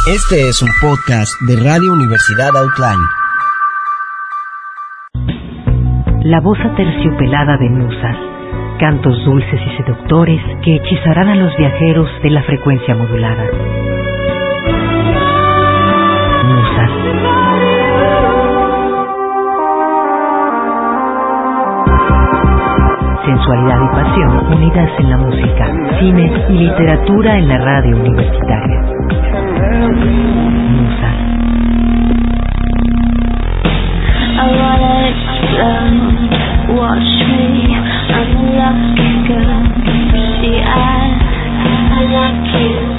Este es un podcast de Radio Universidad Outline. La voz aterciopelada de musas, cantos dulces y seductores que hechizarán a los viajeros de la frecuencia modulada. Musas. Sensualidad y pasión unidas en la música, cine y literatura en la radio universitaria. Musas. Watch me, I'm a lucky girl. See, I like you.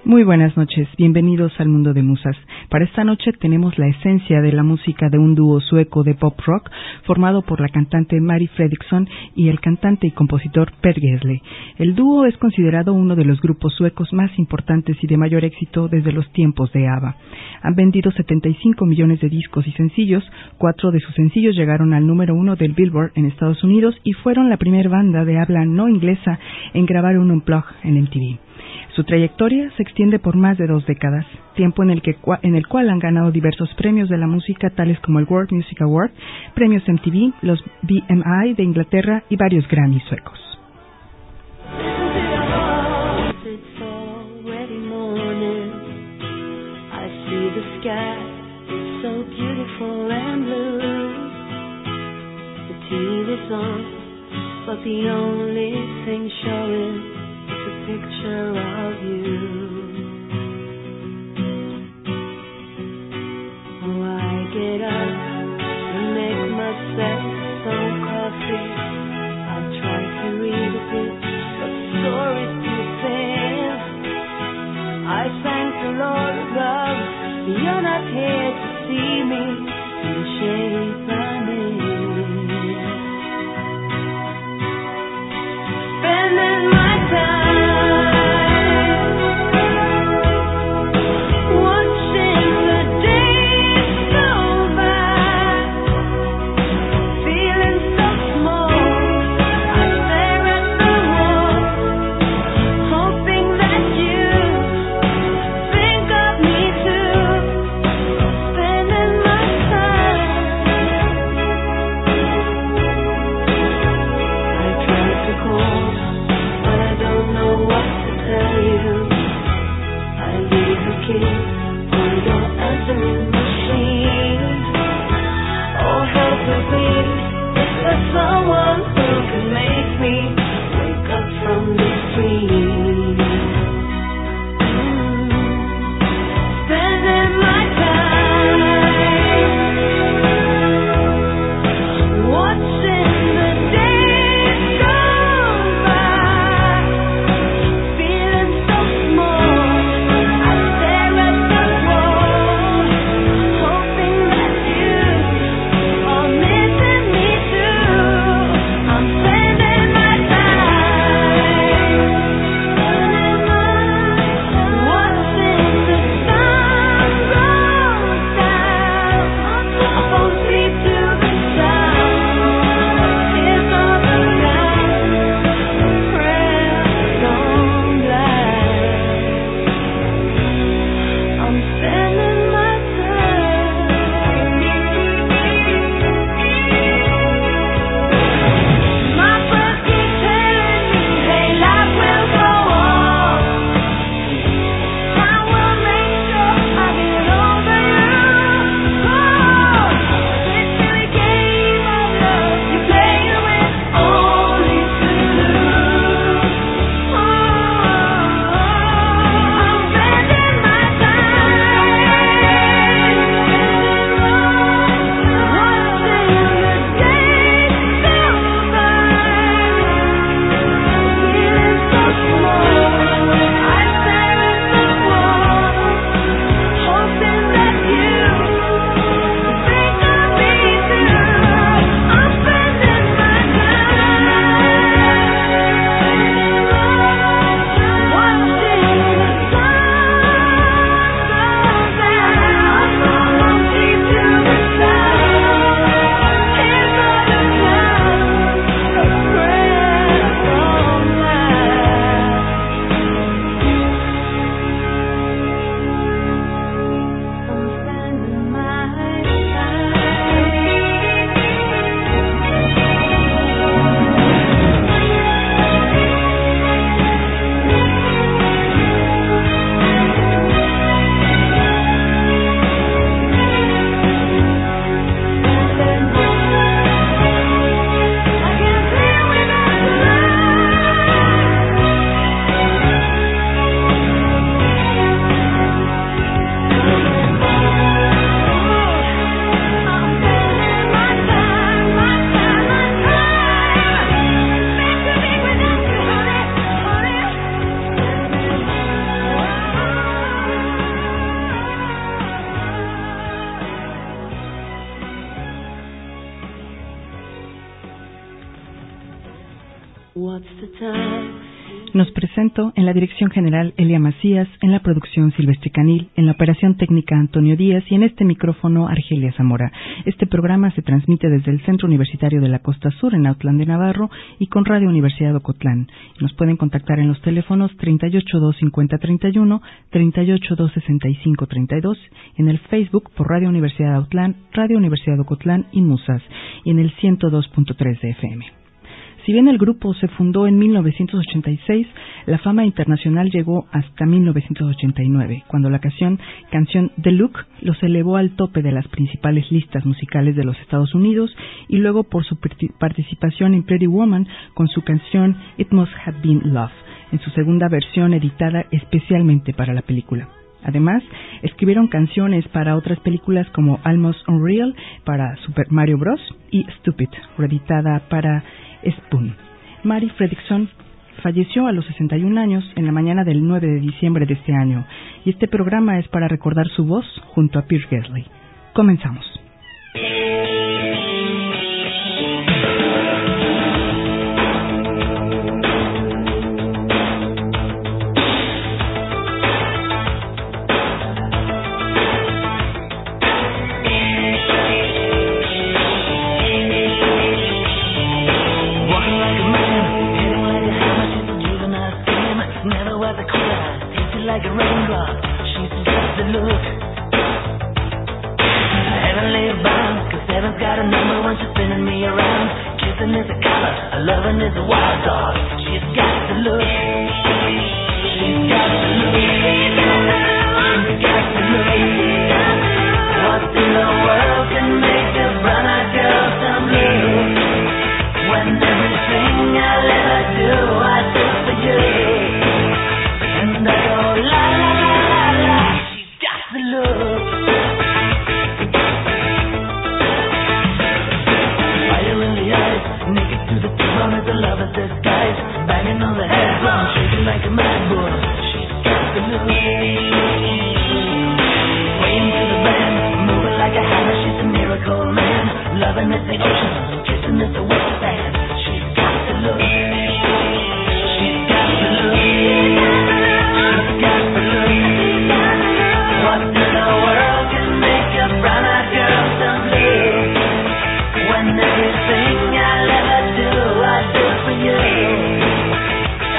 Muy buenas noches, bienvenidos al Mundo de Musas. Para esta noche tenemos la esencia de la música de un dúo sueco de pop rock formado por la cantante Mari Fredriksson y el cantante y compositor Per Gessle. El dúo es considerado uno de los grupos suecos más importantes y de mayor éxito desde los tiempos de ABBA. Han vendido 75 millones de discos y sencillos, 4 de sus sencillos llegaron al número 1 del Billboard en Estados Unidos y fueron la primera banda de habla no inglesa en grabar un unplug en MTV. Su trayectoria se extiende por más de 2 décadas, tiempo en el cual han ganado diversos premios de la música tales como el World Music Award, premios MTV, los BMI de Inglaterra y varios Grammy suecos. Picture of you. Oh, I get up and make myself some coffee. I'll try to read a bit, but the story's too thin. I thank the Lord above, you're not here to see me in the shape I'm in. Spending my time What's the time? Nos presento en la dirección general Elia Macías, en la producción Silvestre Canil, en la operación técnica Antonio Díaz y en este micrófono Argelia Zamora. Este programa se transmite desde el Centro Universitario de la Costa Sur en Autlán de Navarro y con Radio Universidad de Ocotlán. Nos pueden contactar en los teléfonos 3825031, 3826532, en el Facebook por Radio Universidad de Autlán, Radio Universidad de Ocotlán y Musas, y en el 102.3 de FM. Si bien el grupo se fundó en 1986, la fama internacional llegó hasta 1989, cuando la canción The Look los elevó al tope de las principales listas musicales de los Estados Unidos y luego por su participación en Pretty Woman con su canción It Must Have Been Love, en su segunda versión editada especialmente para la película. Además, escribieron canciones para otras películas como Almost Unreal para Super Mario Bros. Y Stupid, reeditada para Spoon. Mari Fredriksson falleció a los 61 años en la mañana del 9 de diciembre de este año, y este programa es para recordar su voz junto a Pierce Gessle. Comenzamos. Like a raindrop, she's just the look. Heavenly bound, 'cause heaven's got a number when she's spinning me around. Kissing is a color, a loving is a wild dog. She's got the look. She's got the look. She's got the look. What in the world can make a brown-eyed girl turn blue? When everything I'll ever do, I do for you. And I go la la la la la, she's got the look. Fire in the eyes, naked to the bone as a lover's disguise. Banging on the head drum, shaking like a mad bull. She's got the look. Swaying to the band, moving like a hammer. She's a miracle man. Loving is the ocean, kissing is the wet sand. She's got the look. She's got the look. What in the world can make a brown-eyed girl turn blue? When everything I'll ever do, I do for you.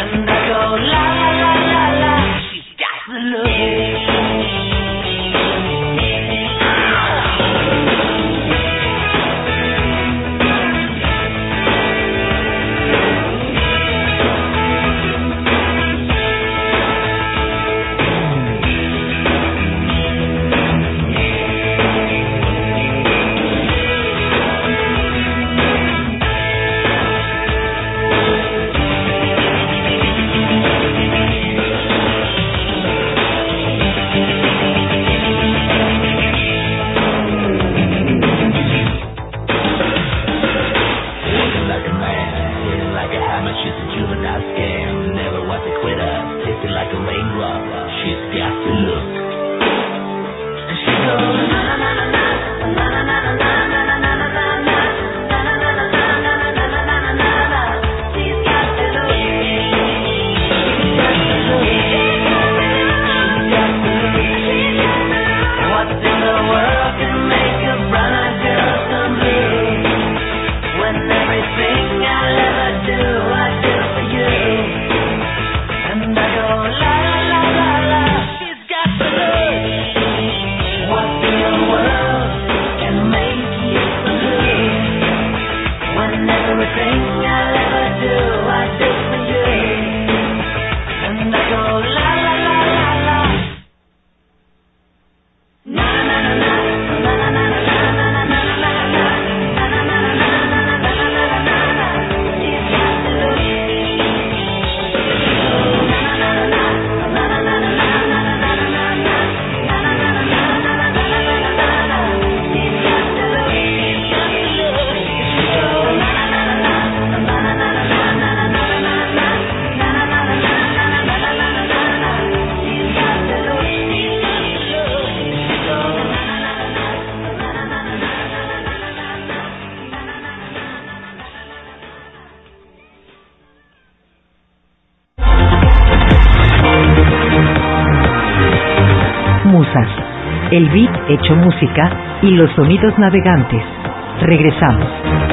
el beat hecho música y los sonidos navegantes. Regresamos.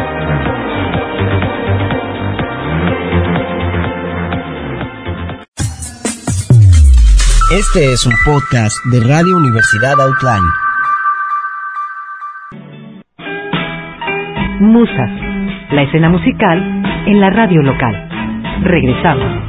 Este es un podcast de Radio Universidad Outline. Musas, la escena musical en la radio local. Regresamos.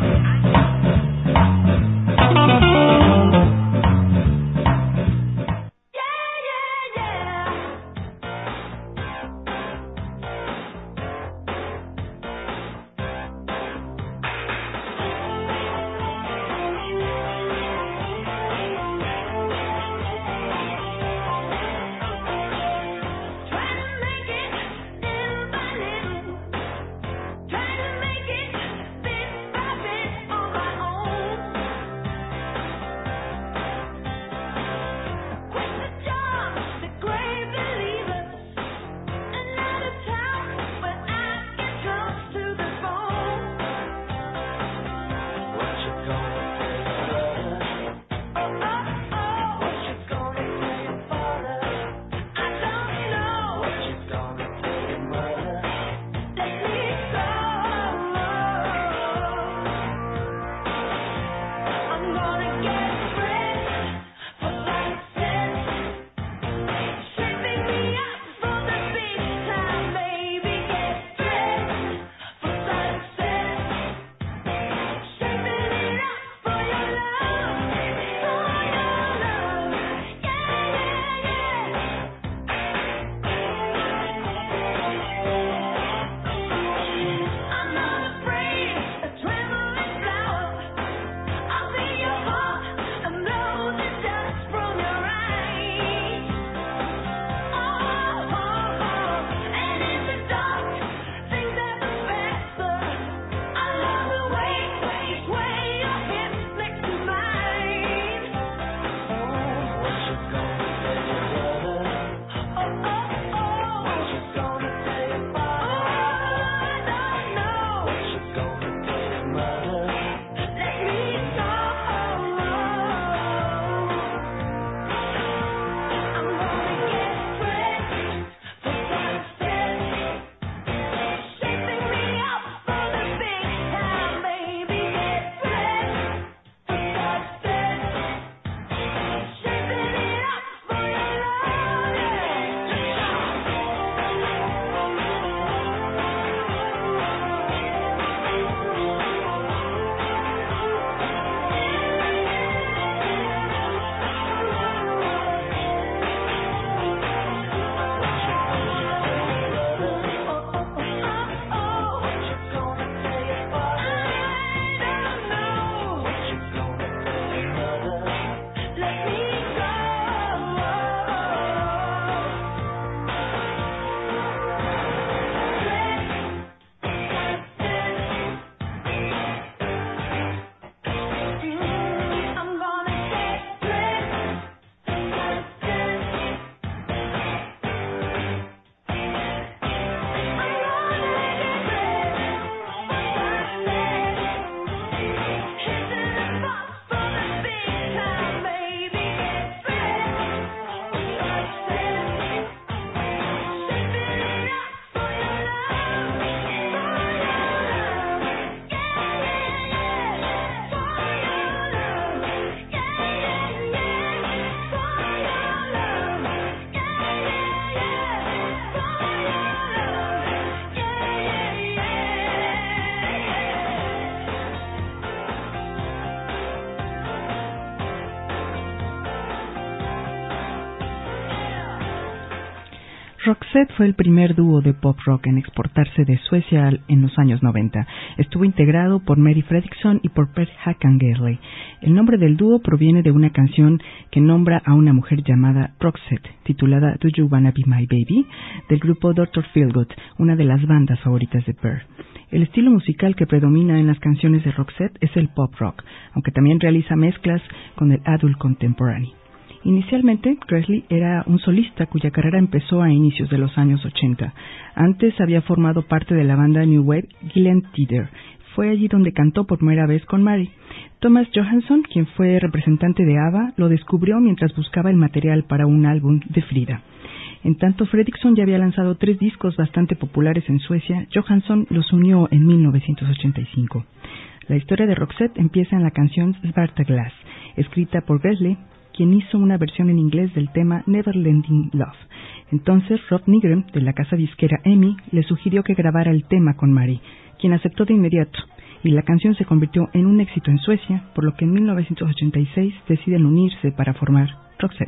Roxette fue el primer dúo de pop rock en exportarse de Suecia en los años 90. Estuvo integrado por Mary Fredriksson y por Per Håkan. El nombre del dúo proviene de una canción que nombra a una mujer llamada Roxette, titulada Do You Wanna Be My Baby, del grupo Dr. Feelgood, una de las bandas favoritas de Per. El estilo musical que predomina en las canciones de Roxette es el pop rock, aunque también realiza mezclas con el adult contemporary. Inicialmente, Gresley era un solista cuya carrera empezó a inicios de los años 80. Antes había formado parte de la banda New Wave Gillen Theatre. Fue allí donde cantó por primera vez con Mary. Thomas Johansson, quien fue representante de ABBA, lo descubrió mientras buscaba el material para un álbum de Frida. En tanto Fredriksson ya había lanzado 3 discos bastante populares en Suecia, Johansson los unió en 1985. La historia de Roxette empieza en la canción Svarta Glass, escrita por Gessle, quien hizo una versión en inglés del tema Neverending Love. Entonces Rob Nygren, de la casa disquera EMI, le sugirió que grabara el tema con Mari, quien aceptó de inmediato, y la canción se convirtió en un éxito en Suecia, por lo que en 1986 deciden unirse para formar Roxette.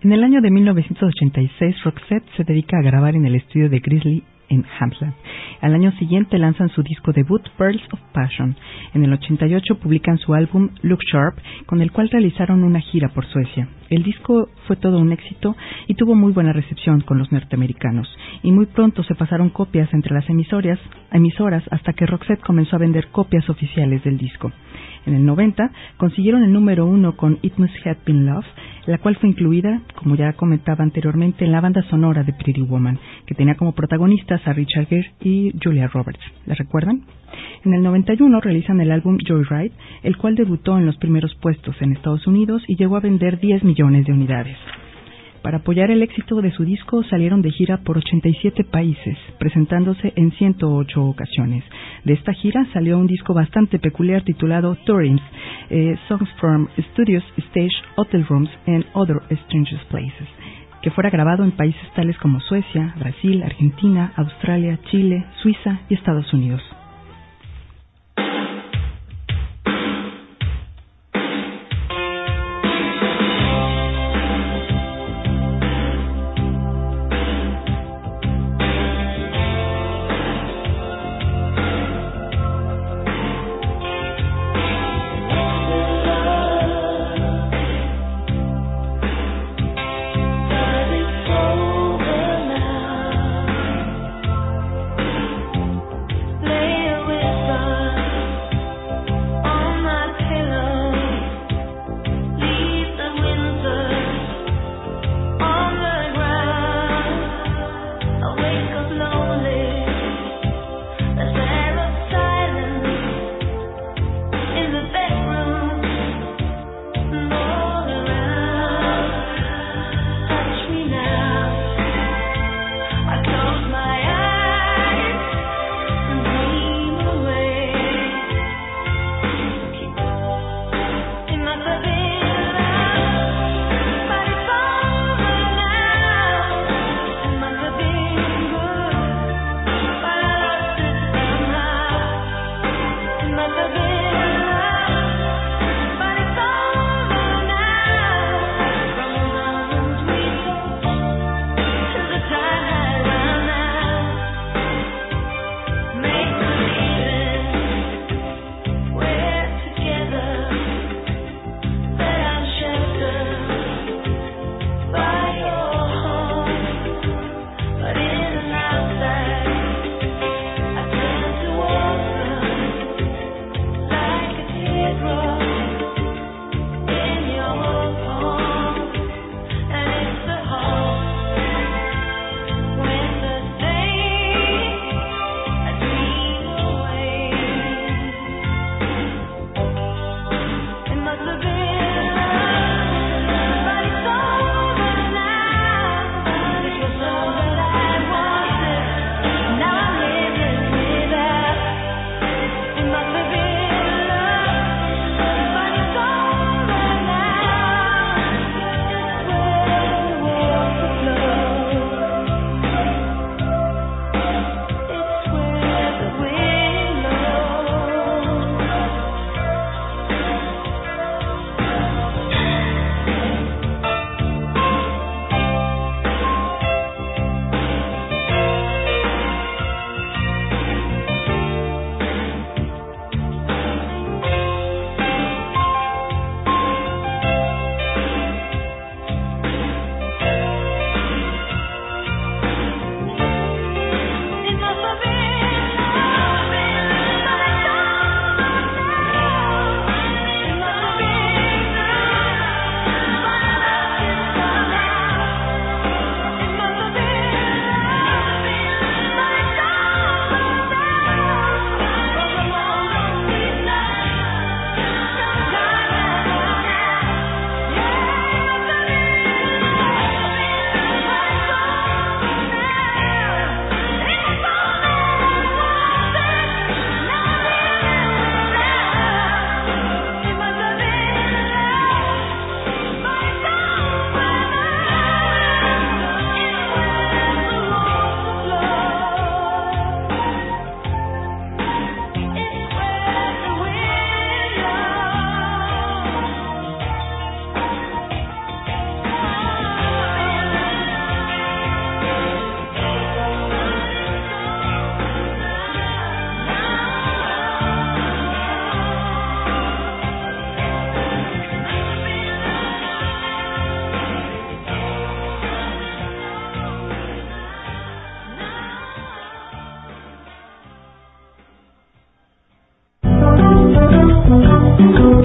En el año de 1986, Roxette se dedica a grabar en el estudio de Grizzly en Hampstead. Al año siguiente lanzan su disco debut, Pearls of Passion. En el 88 publican su álbum Look Sharp, con el cual realizaron una gira por Suecia. El disco fue todo un éxito y tuvo muy buena recepción con los norteamericanos, y muy pronto se pasaron copias entre las emisoras hasta que Roxette comenzó a vender copias oficiales del disco. En el 90 consiguieron el número 1 con It Must Have Been Love, la cual fue incluida, como ya comentaba anteriormente, en la banda sonora de Pretty Woman, que tenía como protagonistas a Richard Gere y Julia Roberts. ¿La recuerdan? En el 91 realizan el álbum Joyride, el cual debutó en los primeros puestos en Estados Unidos y llegó a vender 10 millones de unidades. Para apoyar el éxito de su disco salieron de gira por 87 países, presentándose en 108 ocasiones. De esta gira salió un disco bastante peculiar titulado Tourings, Songs from Studios, Stage, Hotel Rooms and Other Strange Places, que fuera grabado en países tales como Suecia, Brasil, Argentina, Australia, Chile, Suiza y Estados Unidos. Play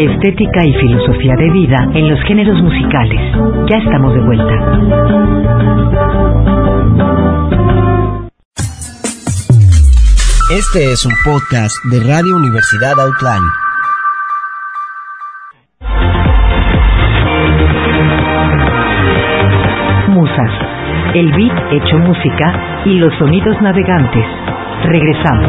estética y filosofía de vida en los géneros musicales. Ya estamos de vuelta. Este es un podcast de Radio Universidad Outline. Musas, el beat hecho música y los sonidos navegantes. Regresamos.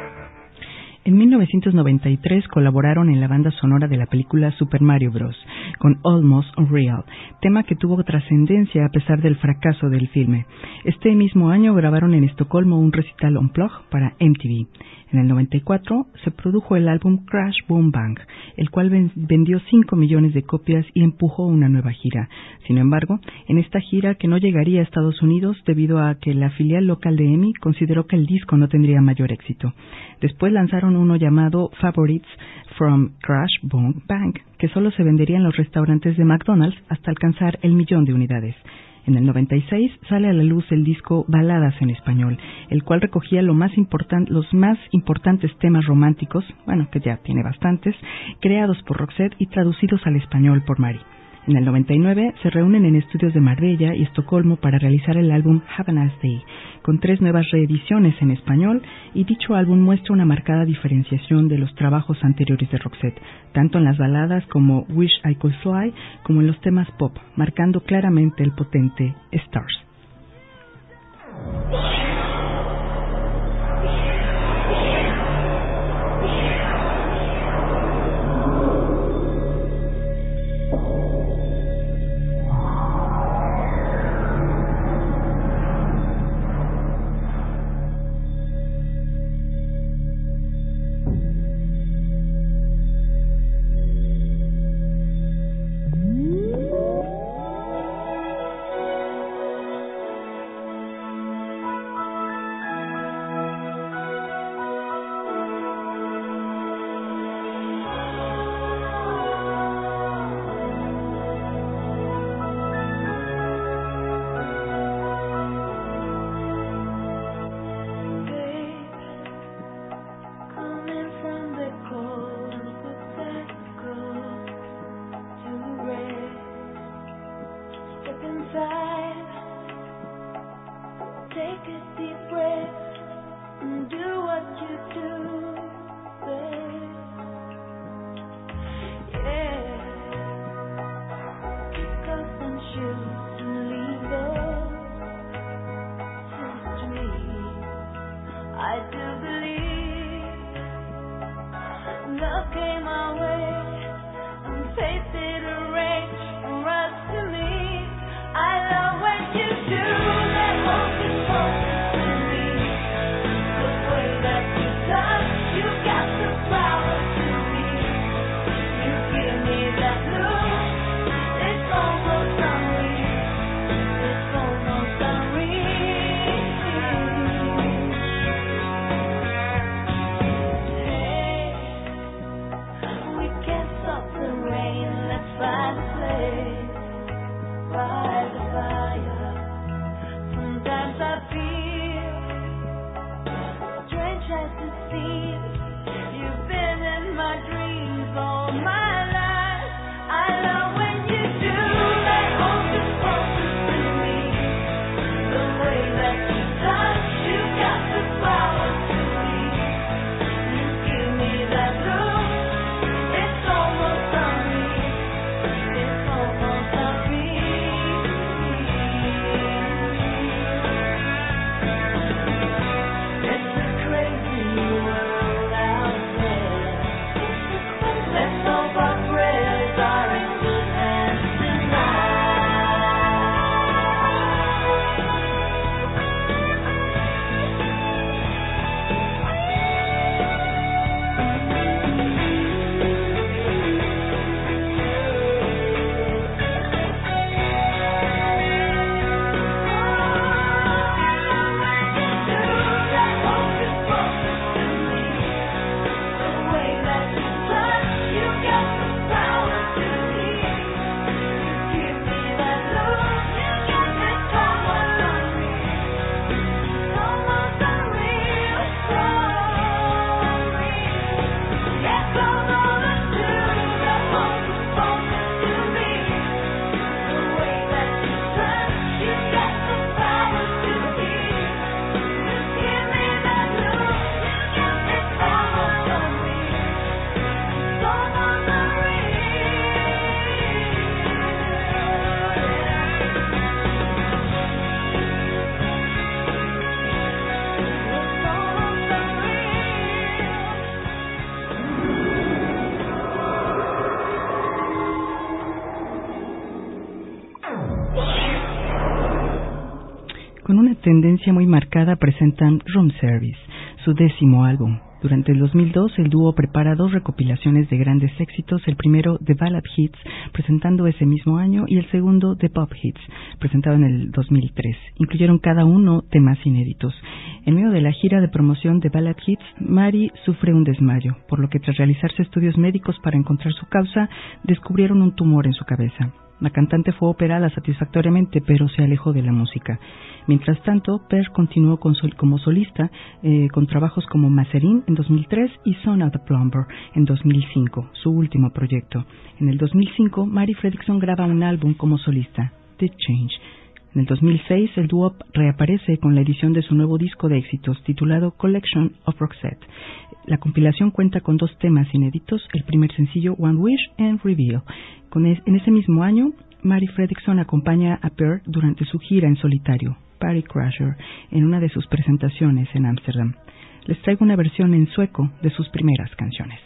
En 1993 colaboraron en la banda sonora de la película Super Mario Bros. con Almost Real, tema que tuvo trascendencia a pesar del fracaso del filme. Este mismo año grabaron en Estocolmo un recital unplugged para MTV. En el 94 se produjo el álbum Crash Boom Bang, el cual vendió 5 millones de copias y empujó una nueva gira. Sin embargo, en esta gira, que no llegaría a Estados Unidos debido a que la filial local de EMI consideró que el disco no tendría mayor éxito. Después lanzaron uno llamado Favorites from Crash Boom Bang, que solo se vendería en los restaurantes de McDonald's hasta alcanzar el 1.000.000 de unidades. En el 96 sale a la luz el disco Baladas en Español, el cual recogía los más importantes temas románticos, que ya tiene bastantes, creados por Roxette y traducidos al español por Mari. En el 99 se reúnen en estudios de Marbella y Estocolmo para realizar el álbum Have a Nice Day, con 3 nuevas reediciones en español, y dicho álbum muestra una marcada diferenciación de los trabajos anteriores de Roxette, tanto en las baladas como Wish I Could Fly, como en los temas pop, marcando claramente el potente Stars. It's Con una tendencia muy marcada presentan Room Service, su 10º álbum. Durante el 2002, el dúo prepara 2 recopilaciones de grandes éxitos, el primero The Ballad Hits, presentando ese mismo año, y el segundo The Pop Hits, presentado en el 2003. Incluyeron cada uno temas inéditos. En medio de la gira de promoción de Ballad Hits, Mari sufre un desmayo, por lo que tras realizarse estudios médicos para encontrar su causa, descubrieron un tumor en su cabeza. La cantante fue operada satisfactoriamente, pero se alejó de la música. Mientras tanto, Per continuó como solista, con trabajos como Mazarin en 2003 y Son of the Plumber en 2005, su último proyecto. En el 2005, Mari Fredriksson graba un álbum como solista, The Change. En el 2006, el dúo reaparece con la edición de su nuevo disco de éxitos, titulado Collection of Roxette. La compilación cuenta con 2 temas inéditos, el primer sencillo One Wish and Reveal. En ese mismo año, Mari Fredriksson acompaña a Per durante su gira en solitario, Party Crasher, en una de sus presentaciones en Ámsterdam. Les traigo una versión en sueco de sus primeras canciones.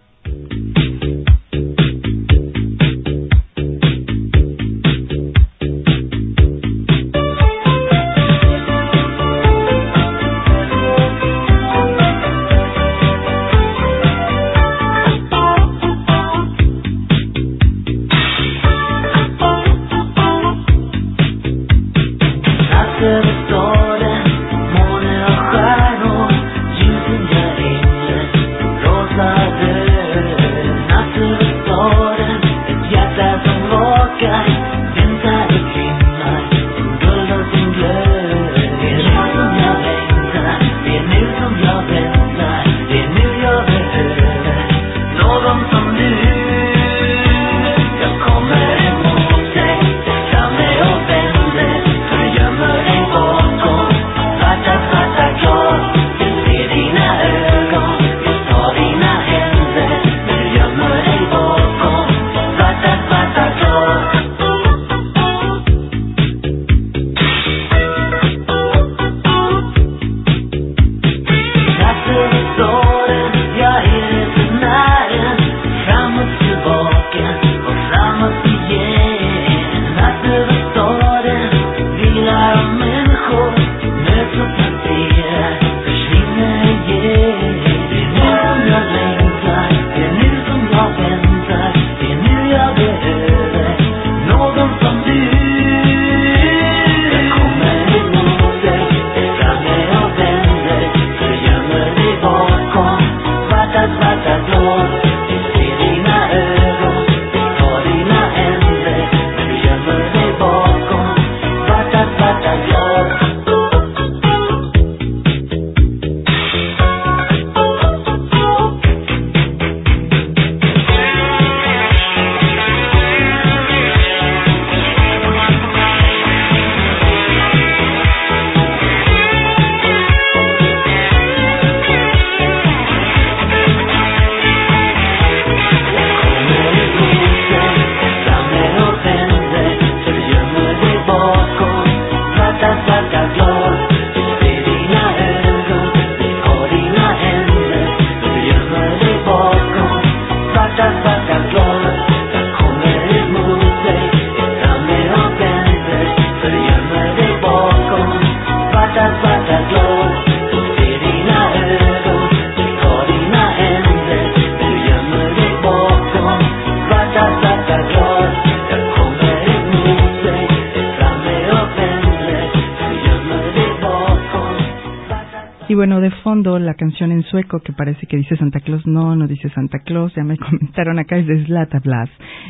Y bueno, de fondo la canción en sueco que parece que dice Santa Claus, no dice Santa Claus, ya me comentaron acá, es de Zlata Blas,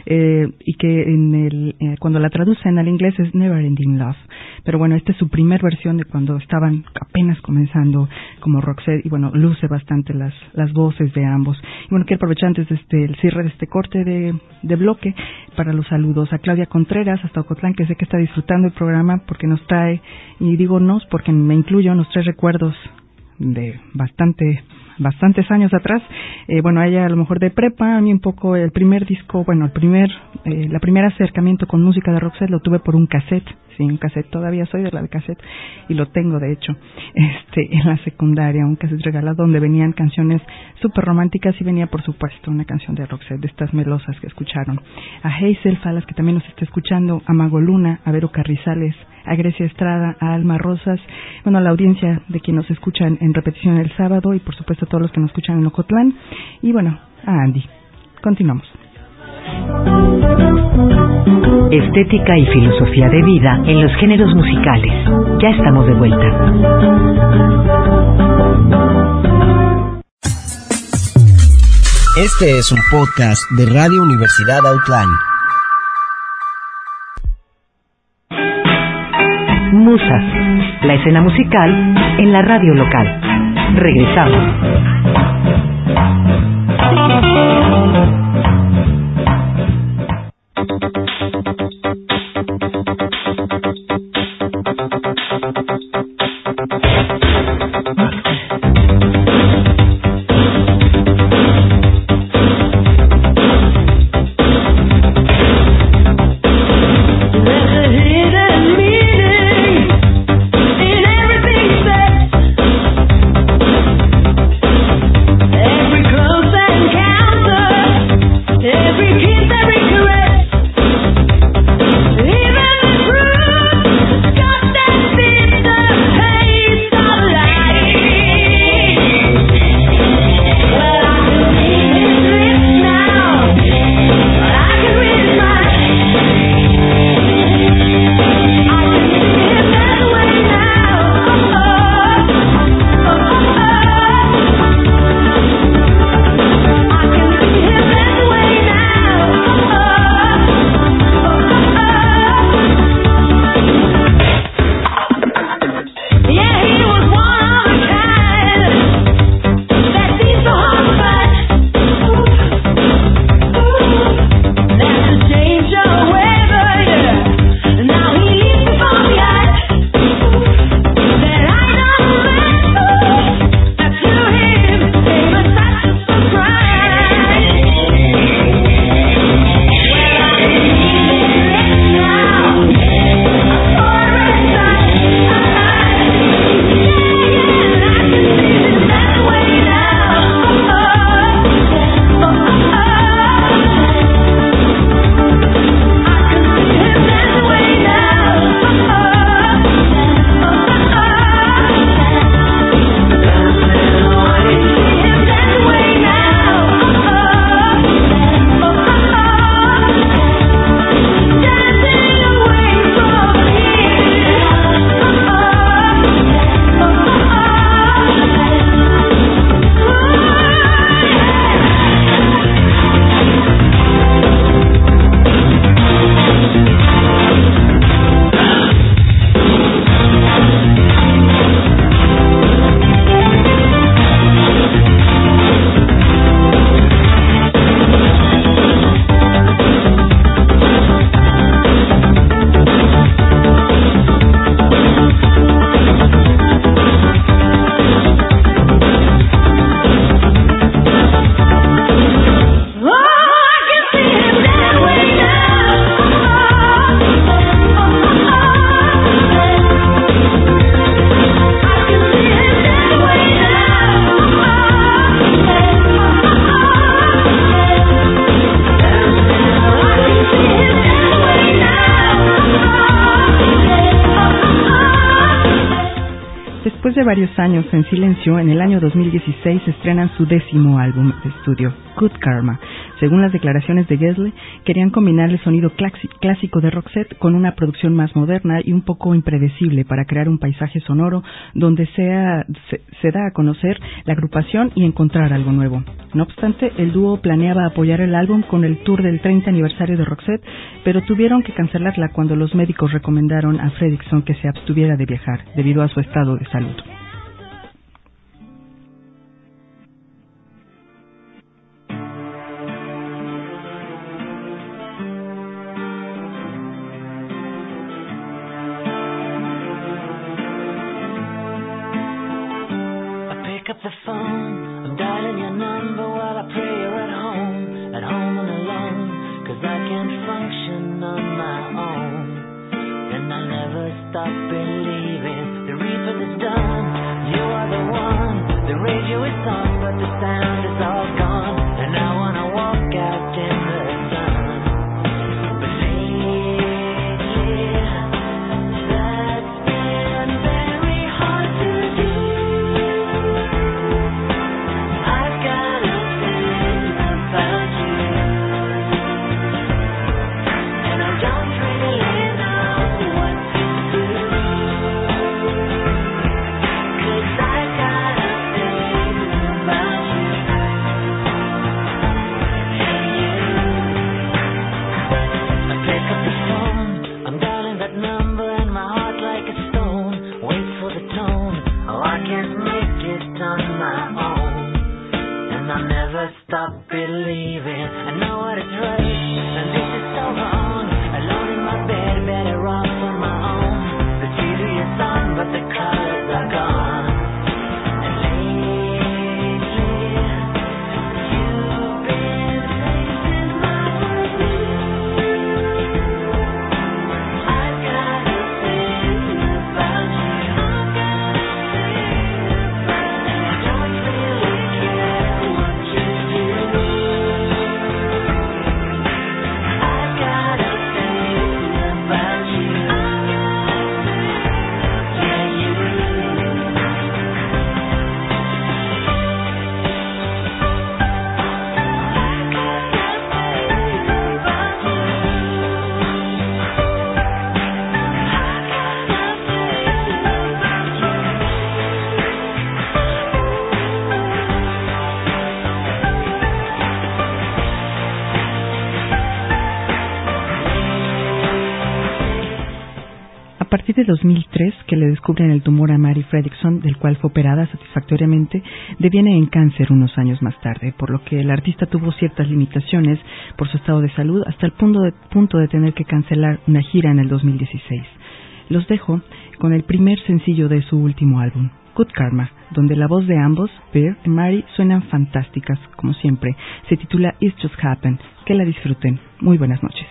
y que cuando la traducen al inglés es Never Ending Love. Pero bueno, esta es su primer versión de cuando estaban apenas comenzando como Roxette, y bueno, luce bastante las voces de ambos. Y bueno, quiero aprovechar antes de el cierre de este corte de bloque para los saludos a Claudia Contreras hasta Ocotlán, que sé que está disfrutando el programa porque nos trae, y digo nos porque me incluyo, nos trae recuerdos de bastante bastantes años atrás. Bueno, a ella a lo mejor de prepa, a mí un poco el primer disco, bueno, la primer acercamiento con música de Roxette lo tuve por un cassette. Sí, un cassette, todavía soy de la de cassette y lo tengo de hecho, en la secundaria, un cassette regalado donde venían canciones súper románticas y venía por supuesto una canción de Roxette, de estas melosas que escucharon. A Hazel Falas, que también nos está escuchando, a Mago Luna, a Vero Carrizales, a Grecia Estrada, a Alma Rosas, bueno, a la audiencia de quienes nos escuchan en repetición el sábado y por supuesto a todos los que nos escuchan en Ocotlán y bueno, a Andy. Continuamos. Estética y filosofía de vida en los géneros musicales. Ya estamos de vuelta. Este es un podcast de Radio Universidad Outline. Musas, la escena musical en la radio local. Regresamos. Después de varios años en silencio, en el año 2016 estrenan su 10º álbum de estudio, Good Karma. Según las declaraciones de Gessle, querían combinar el sonido clásico de Roxette con una producción más moderna y un poco impredecible para crear un paisaje sonoro donde se da a conocer la agrupación y encontrar algo nuevo. No obstante, el dúo planeaba apoyar el álbum con el tour del 30 aniversario de Roxette, pero tuvieron que cancelarla cuando los médicos recomendaron a Fredriksson que se abstuviera de viajar debido a su estado de salud. stop believing. The reason is done, you are the one. The radio is on, but the sound is all gone. And I wanna walk out in the sun. But lately, that's been very hard to do. I've got a thing about you, and I don't really know what to do. 'Cause I've got a thing about you. Hey, you. I pick up the phone, I'm dialing that number, and my heart like a stone waits for the tone. Oh, I can't make it on my own, and I'll never stop believing. I know what is right, and this is so wrong. Alone in my bed, better off on my own. The TV is on, but the colors are gone. And lately, you've been placing my world. I've got a thing about you. And I don't really care what you do. I've got a thing about you. Yeah, you. A partir de 2003, que le descubren el tumor a Mari Fredriksson, del cual fue operada satisfactoriamente, deviene en cáncer unos años más tarde, por lo que el artista tuvo ciertas limitaciones por su estado de salud hasta el punto de tener que cancelar una gira en el 2016. Los dejo con el primer sencillo de su último álbum, Good Karma, donde la voz de ambos, Peer y Mari, suenan fantásticas, como siempre. Se titula It Just Happened. Que la disfruten. Muy buenas noches.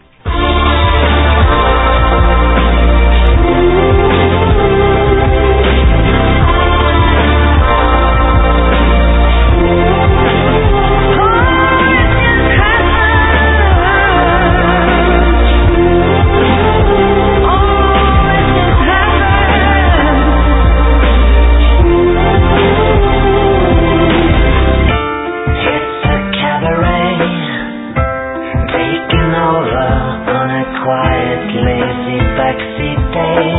It's a cabaret, taking over on a quiet, lazy backseat day.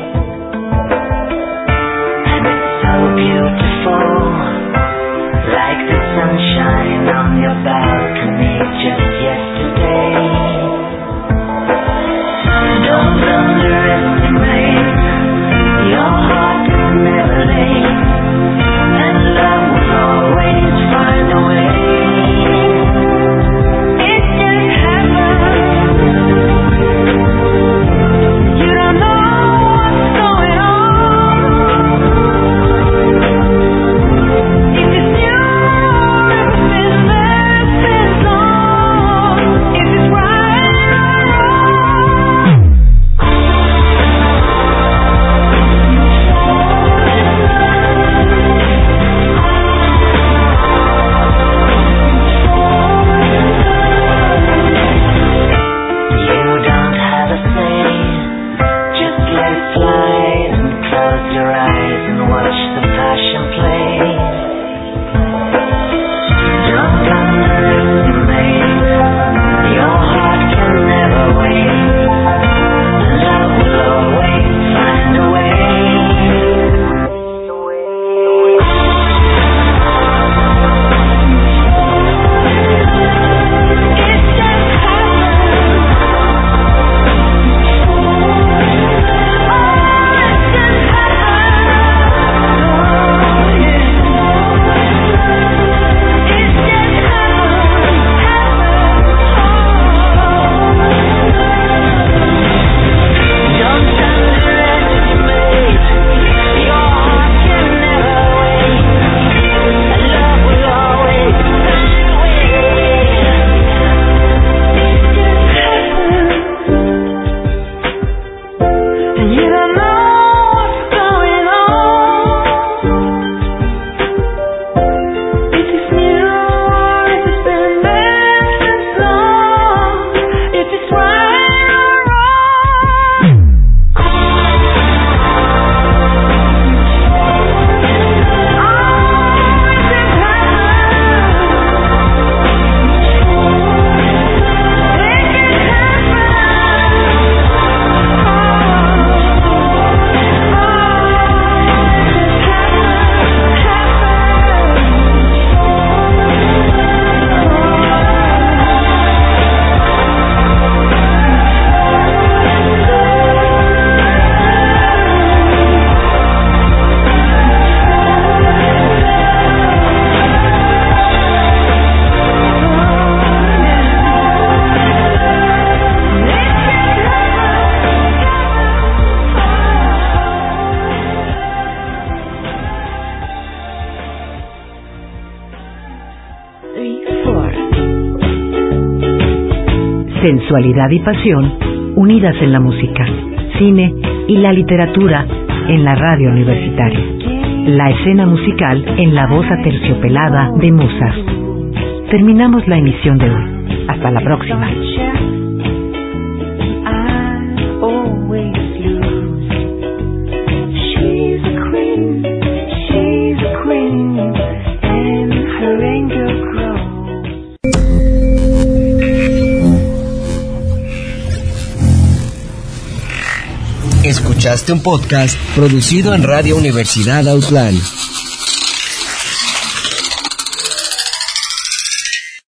And it's so beautiful, like the sunshine on your balcony just yesterday. Don't underestimate, your heart is never late, and love will always find a way. It just happened. You don't know sensualidad y pasión unidas en la música, cine y la literatura en la radio universitaria. La escena musical en la voz aterciopelada de Musas. Terminamos la emisión de hoy. Hasta la próxima. Escuchaste un podcast producido en Radio Universidad Outland.